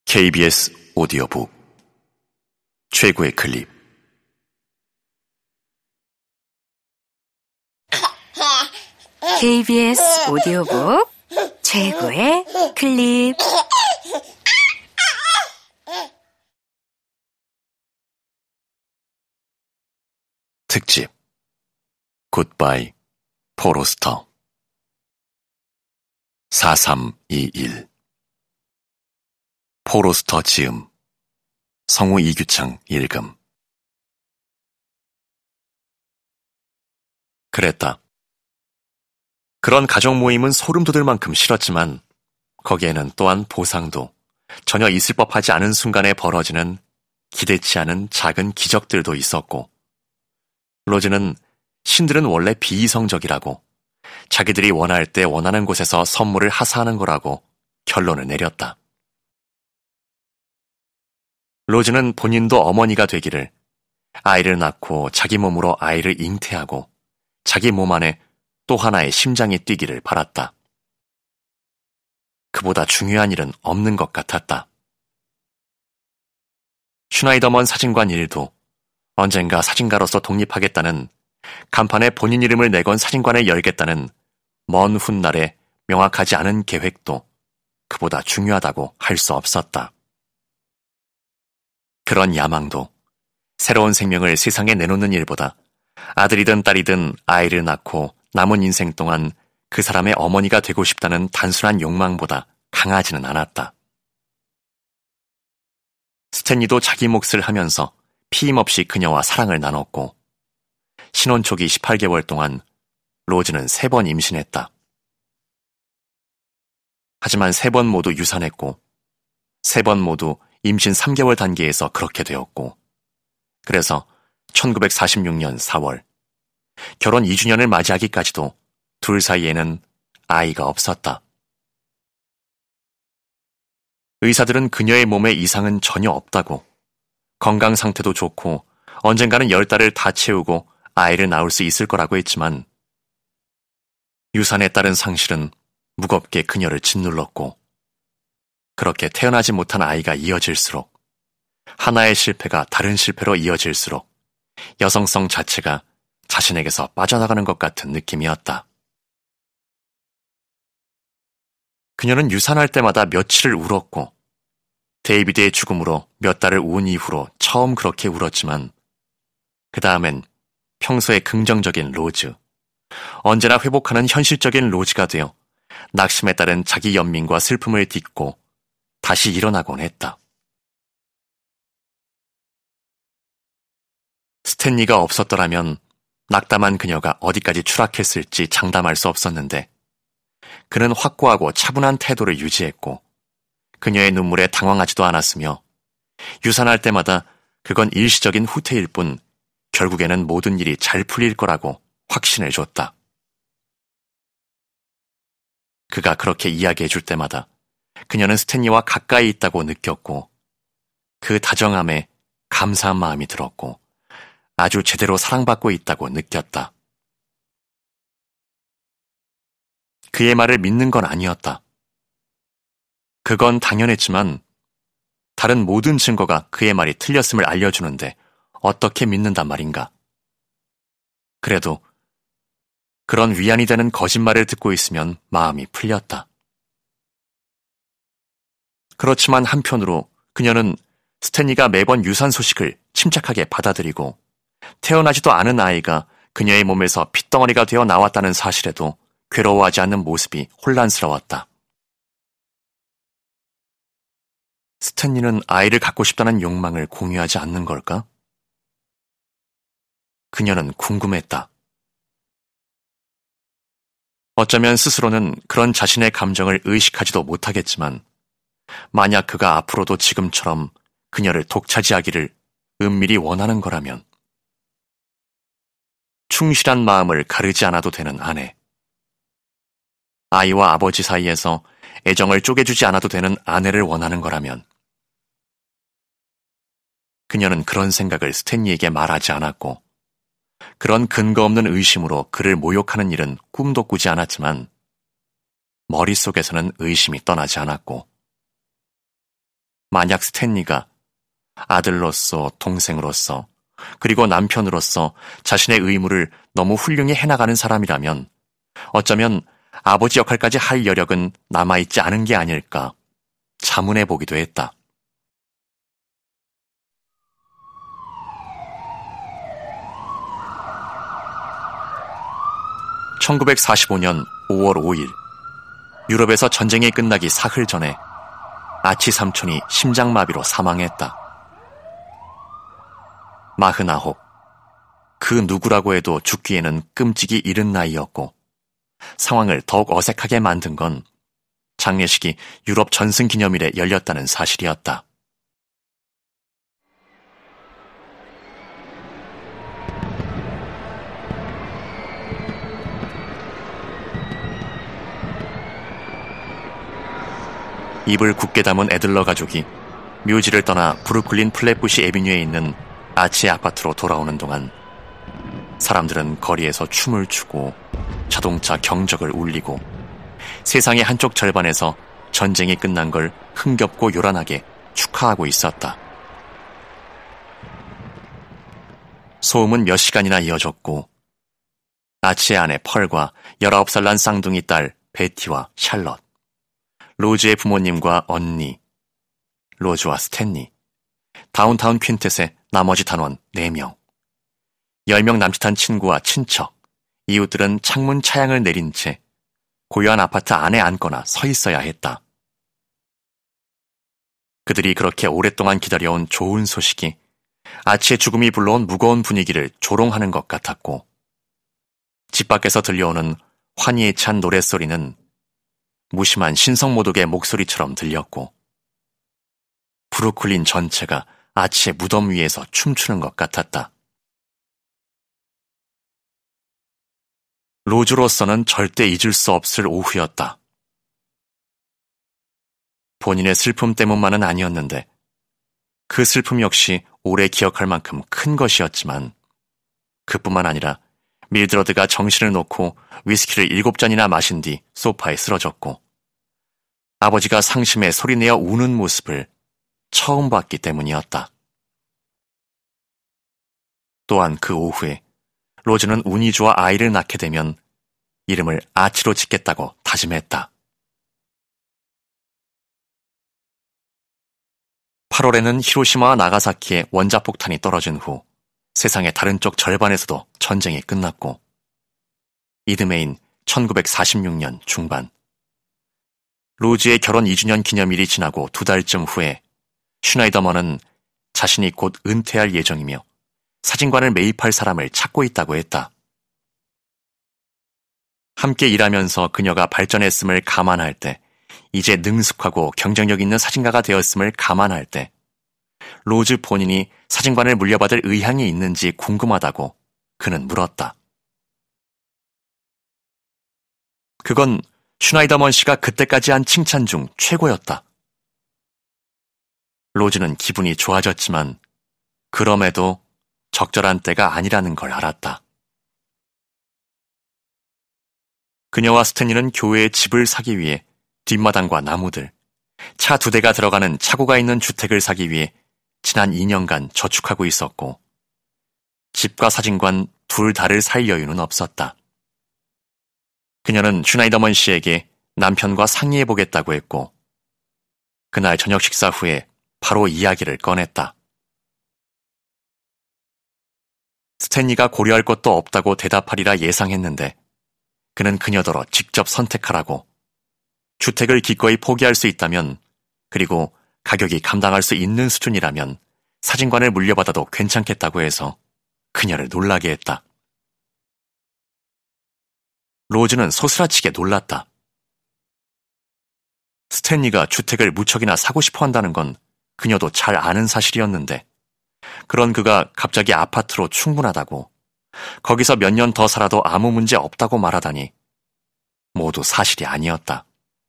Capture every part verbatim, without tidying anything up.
케이비에스 오디오북 최고의 클립. 케이비에스 오디오북 최고의 클립. 특집 굿바이 포로스터. 사삼이일. 포로스터 지음, 성우 이규창 읽음. 그랬다. 그런 가족 모임은 소름 돋을 만큼 싫었지만 거기에는 또한 보상도, 전혀 있을 법하지 않은 순간에 벌어지는 기대치 않은 작은 기적들도 있었고, 로즈는 신들은 원래 비이성적이라고, 자기들이 원할 때 원하는 곳에서 선물을 하사하는 거라고 결론을 내렸다. 로즈는 본인도 어머니가 되기를, 아이를 낳고 자기 몸으로 아이를 잉태하고 자기 몸 안에 또 하나의 심장이 뛰기를 바랐다. 그보다 중요한 일은 없는 것 같았다. 슈나이더먼 사진관 일도 언젠가 사진가로서 독립하겠다는, 간판에 본인 이름을 내건 사진관을 열겠다는 먼 훗날의 명확하지 않은 계획도 그보다 중요하다고 할 수 없었다. 그런 야망도 새로운 생명을 세상에 내놓는 일보다 아들이든 딸이든 아이를 낳고 남은 인생 동안 그 사람의 어머니가 되고 싶다는 단순한 욕망보다 강하지는 않았다. 스탠리도 자기 몫을 하면서 피임없이 그녀와 사랑을 나눴고, 신혼 초기 십팔 개월 동안 로즈는 세 번 임신했다. 하지만 세 번 모두 유산했고, 세 번 모두 임신 삼 개월 단계에서 그렇게 되었고, 그래서 천구백사십육 년 사월, 결혼 이 주년을 맞이하기까지도 둘 사이에는 아이가 없었다. 의사들은 그녀의 몸에 이상은 전혀 없다고, 건강 상태도 좋고 언젠가는 열 달을 다 채우고 아이를 낳을 수 있을 거라고 했지만, 유산에 따른 상실은 무겁게 그녀를 짓눌렀고, 그렇게 태어나지 못한 아이가 이어질수록, 하나의 실패가 다른 실패로 이어질수록 여성성 자체가 자신에게서 빠져나가는 것 같은 느낌이었다. 그녀는 유산할 때마다 며칠을 울었고, 데이비드의 죽음으로 몇 달을 운 이후로 처음 그렇게 울었지만, 그 다음엔 평소의 긍정적인 로즈, 언제나 회복하는 현실적인 로즈가 되어 낙심에 따른 자기 연민과 슬픔을 딛고 다시 일어나곤 했다. 스탠리가 없었더라면 낙담한 그녀가 어디까지 추락했을지 장담할 수 없었는데, 그는 확고하고 차분한 태도를 유지했고, 그녀의 눈물에 당황하지도 않았으며, 유산할 때마다 그건 일시적인 후퇴일 뿐 결국에는 모든 일이 잘 풀릴 거라고 확신을 줬다. 그가 그렇게 이야기해 줄 때마다 그녀는 스탠리와 가까이 있다고 느꼈고, 그 다정함에 감사한 마음이 들었고, 아주 제대로 사랑받고 있다고 느꼈다. 그의 말을 믿는 건 아니었다. 그건 당연했지만 다른 모든 증거가 그의 말이 틀렸음을 알려주는데 어떻게 믿는단 말인가. 그래도 그런 위안이 되는 거짓말을 듣고 있으면 마음이 풀렸다. 그렇지만 한편으로 그녀는 스탠리가 매번 유산 소식을 침착하게 받아들이고, 태어나지도 않은 아이가 그녀의 몸에서 핏덩어리가 되어 나왔다는 사실에도 괴로워하지 않는 모습이 혼란스러웠다. 스탠리는 아이를 갖고 싶다는 욕망을 공유하지 않는 걸까? 그녀는 궁금했다. 어쩌면 스스로는 그런 자신의 감정을 의식하지도 못하겠지만, 만약 그가 앞으로도 지금처럼 그녀를 독차지하기를 은밀히 원하는 거라면, 충실한 마음을 가르지 않아도 되는 아내, 아이와 아버지 사이에서 애정을 쪼개주지 않아도 되는 아내를 원하는 거라면, 그녀는 그런 생각을 스탠리에게 말하지 않았고, 그런 근거 없는 의심으로 그를 모욕하는 일은 꿈도 꾸지 않았지만, 머릿속에서는 의심이 떠나지 않았고, 만약 스탠리가 아들로서, 동생으로서, 그리고 남편으로서 자신의 의무를 너무 훌륭히 해나가는 사람이라면 어쩌면 아버지 역할까지 할 여력은 남아있지 않은 게 아닐까 자문해 보기도 했다. 천구백사십오 년 오월 오일, 유럽에서 전쟁이 끝나기 사흘 전에 아치 삼촌이 심장마비로 사망했다. 마흔아홉, 그 누구라고 해도 죽기에는 끔찍이 이른 나이였고 상황을 더욱 어색하게 만든 건 장례식이 유럽 전승기념일에 열렸다는 사실이었다. 입을 굳게 담은 애들러 가족이 묘지를 떠나 브루클린 플랫부시 애비뉴에 있는 아치의 아파트로 돌아오는 동안 사람들은 거리에서 춤을 추고 자동차 경적을 울리고 세상의 한쪽 절반에서 전쟁이 끝난 걸 흥겹고 요란하게 축하하고 있었다. 소음은 몇 시간이나 이어졌고 아치의 아내 펄과 열아홉 살 난 쌍둥이 딸 베티와 샬럿, 로즈의 부모님과 언니, 로즈와 스탠리, 다운타운 퀸텟의 나머지 단원 네 명, 열 명 남짓한 친구와 친척, 이웃들은 창문 차양을 내린 채 고요한 아파트 안에 앉거나 서 있어야 했다. 그들이 그렇게 오랫동안 기다려온 좋은 소식이 아치의 죽음이 불러온 무거운 분위기를 조롱하는 것 같았고 집 밖에서 들려오는 환희에 찬 노랫소리는 무심한 신성모독의 목소리처럼 들렸고 브루클린 전체가 아치의 무덤 위에서 춤추는 것 같았다. 로즈로서는 절대 잊을 수 없을 오후였다. 본인의 슬픔 때문만은 아니었는데 그 슬픔 역시 오래 기억할 만큼 큰 것이었지만 그뿐만 아니라 밀드러드가 정신을 놓고 위스키를 일곱 잔이나 마신 뒤 소파에 쓰러졌고 아버지가 상심에 소리내어 우는 모습을 처음 봤기 때문이었다. 또한 그 오후에 로즈는 운이 좋아 아이를 낳게 되면 이름을 아치로 짓겠다고 다짐했다. 팔월에는 히로시마와 나가사키에 원자폭탄이 떨어진 후 세상의 다른 쪽 절반에서도 전쟁이 끝났고 이듬해인 천구백사십육 년 중반 로즈의 결혼 이 주년 기념일이 지나고 두 달쯤 후에 슈나이더먼은 자신이 곧 은퇴할 예정이며 사진관을 매입할 사람을 찾고 있다고 했다. 함께 일하면서 그녀가 발전했음을 감안할 때, 이제 능숙하고 경쟁력 있는 사진가가 되었음을 감안할 때 로즈 본인이 사진관을 물려받을 의향이 있는지 궁금하다고 그는 물었다. 그건 슈나이더먼 씨가 그때까지 한 칭찬 중 최고였다. 로즈는 기분이 좋아졌지만 그럼에도 적절한 때가 아니라는 걸 알았다. 그녀와 스탠리는 교회에 집을 사기 위해 뒷마당과 나무들, 차 두 대가 들어가는 차고가 있는 주택을 사기 위해 지난 이 년간 저축하고 있었고 집과 사진관 둘 다를 살 여유는 없었다. 그녀는 슈나이더먼 씨에게 남편과 상의해보겠다고 했고 그날 저녁 식사 후에 바로 이야기를 꺼냈다. 스탠리가 고려할 것도 없다고 대답하리라 예상했는데 그는 그녀더러 직접 선택하라고, 주택을 기꺼이 포기할 수 있다면 그리고 가격이 감당할 수 있는 수준이라면 사진관을 물려받아도 괜찮겠다고 해서 그녀를 놀라게 했다. 로즈는 소스라치게 놀랐다. 스탠리가 주택을 무척이나 사고 싶어 한다는 건 그녀도 잘 아는 사실이었는데 그런 그가 갑자기 아파트로 충분하다고, 거기서 몇 년 더 살아도 아무 문제 없다고 말하다니 모두 사실이 아니었다.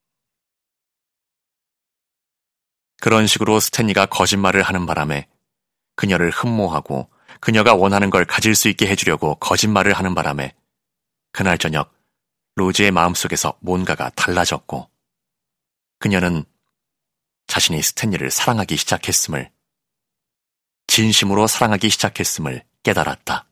그런 식으로 스탠리가 거짓말을 하는 바람에 그녀를 흠모하고 그녀가 원하는 걸 가질 수 있게 해주려고 거짓말을 하는 바람에 그날 저녁 로즈의 마음속에서 뭔가가 달라졌고 그녀는 자신이 스탠리를 사랑하기 시작했음을, 진심으로 사랑하기 시작했음을 깨달았다.